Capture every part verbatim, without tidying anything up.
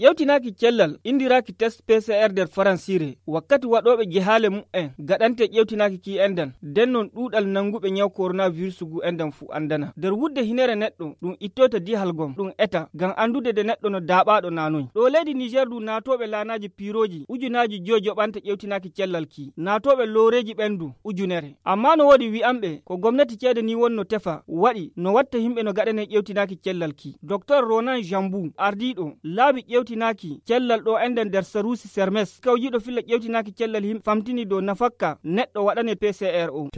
ƴewtinaki cellal indiraki test P C R nder faransire wakkati waɗoɓe jehale mu'en gaɗante ƴewtinaki ki endan den non ɗuɗal nanguɓe nyaw coronavirus gu endan fu andana nder wudde hinere neɗɗo ɗum ittota dihalgom ɗum eta gam andude de neɗɗo no daɓaɗo nanoy ɗo leydi Niger du natoɓe lanaji piroji ujunaji jojo ɓanta ƴewtinaki cellal ki natoɓe loreji ɓendu ujunere amma no wodi wi'amɓe ko gomnati ceede ni wonno tefa waɗi no watta himɓe no gaɗane ƴewtinaki cellal ki docteur Ronan Jambou ardiɗo laabi ƴewtinaki cellal ɗo enden nder sarusi Sermes kawjiɗo filla ƴewtinaki cellal himɓe famtini do nafakka neɗɗo waɗane P C R o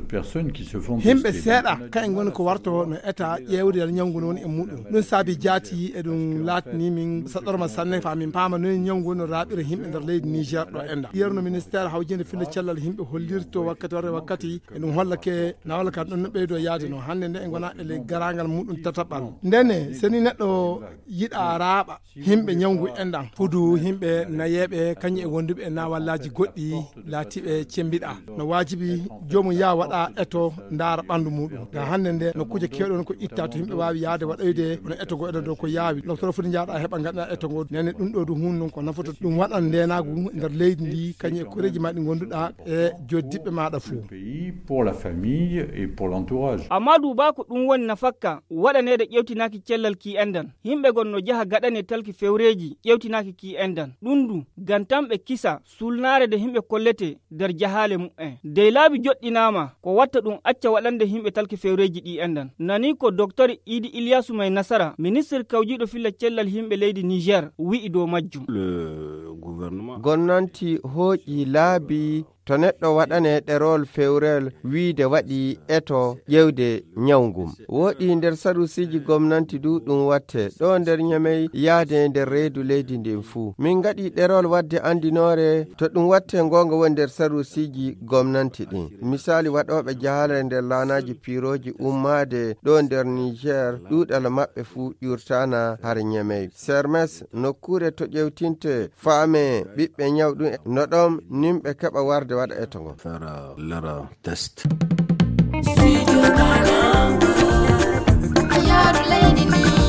himɓe seeɗa kayen goni ko warto no eta ƴewde ñawgu non e muɗum ɗum saabi jaati e ɗum latni min saɗorma sanne fa min paama non ñawgu no raɓira himɓe nder leydi Niger ɗo enda yerno ministére hawjinde filla cellal himɓe hollirto wakkati warde wakkati e ɗum hollake nawala kan ɗon no ɓeydo yaade no hande nde e gona ele garagal muɗum tataɓal ndene seni neɗɗo yiɗa raaɓa himɓe ñawgu endan fudu himɓe nayeɓe kañƴe e wonduɓe e nawallaji goɗɗi laatiɓe cembiɗa no wajibi jomum ya waɗa eto ndaara ɓandu muɗum ga hande nde no kuje kewɗon ko itta to yimɓe wawi yaade waɗoyde no eto go eɗo dow ko yaawi docteur foti jaaɗa heeɓa gaɗa eto ngo nene ɗum ɗo du hunde non ko nafoto ɗum waɗan ndenagu nder leydi ndi kañƴe koreji ma ɗi gonduɗa e joddiɓe maɗa fou pour la famille et pour l'entourage. Amadou Ba ko ɗum woni nafakka waɗanede ƴewtinaki cellal ki endan himɓe gonno jaha gaɗane talki fewreji ƴewtinaki ki endan ɗum du gantamɓe kisa sulnare de himɓe kollete nder jahale mu'en dey laabi joɗɗinama ko watta ɗum acca waɗande himɓe talki fewreji ɗi endan nani ko docteur Idi Ilyasu May Nasara ministre kawjiɗo filla cellal himɓe leydi Niger wi'i dow majjum. Le gouvernement gonnanti hooƴi laabi to neɗɗo waɗane ɗerol fewrel wiide waɗi eto ƴewde ñawgum woɗi nder sarusiji gomnanti du ɗum watte ɗo nder ñamey yaade nder reedu leydi ndin fuu min gaɗi ɗerol wadde andinore to ɗum watte gonga woni nder sarusiji gomnanti ɗin misali waɗoɓe jahale nder lanaji piroji ummade ɗo nder Niger ɗuɗal maɓɓe fuu ƴurtana har ñamey Sermes nokkure to ƴewtinte faame ɓiɓɓe ñawɗum no ɗon nimɓe keɓa warde waɗa eto ngo faire leur test. Studio Ghana, Ayaru Lady.